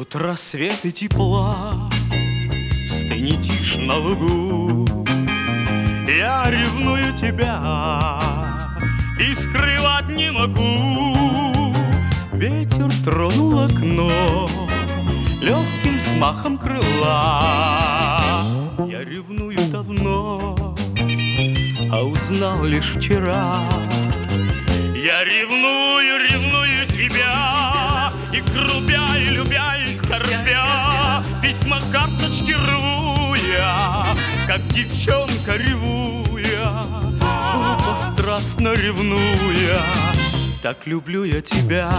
Ждут рассветы тепла, стынет тишь на лугу. Я ревную тебя и скрывать не могу. Ветер тронул окно легким взмахом крыла. Я ревную давно, а узнал лишь вчера. Я ревную, ревную тебя, и грубя, и любя, и скорбя, письма, карточки рву я, как девчонка ревуя, глупо, страстно ревнуя. Так люблю я тебя.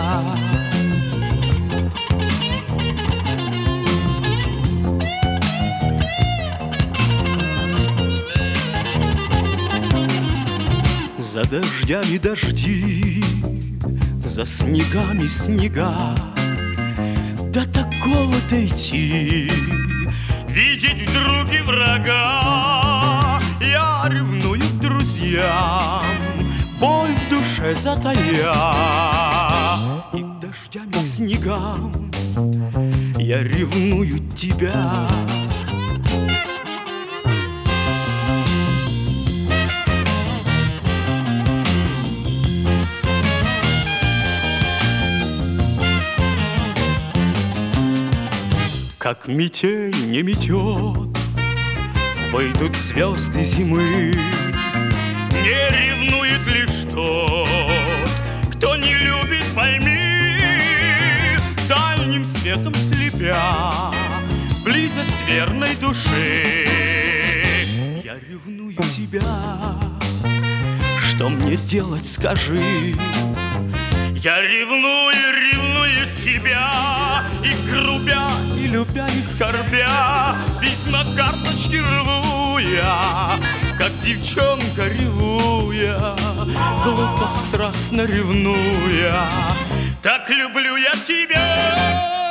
За дождями дожди, за снегами снега. До такого-то идти, видеть вдруг и врага. Я ревную к друзьям, боль в душе затая. И к дождям, и к снегам я ревную тебя. Как метель не метет, выйдут звезды зимы. Не ревнует лишь тот, кто не любит, пойми. Дальним светом слепя близость верной души. Я ревную тебя, что мне делать, скажи. Я ревную, ревную тебя, и грубя, и любя, и скорбя, письма, карточки рву я, как девчонка ревуя, глупо, страстно ревнуя. Так люблю я тебя.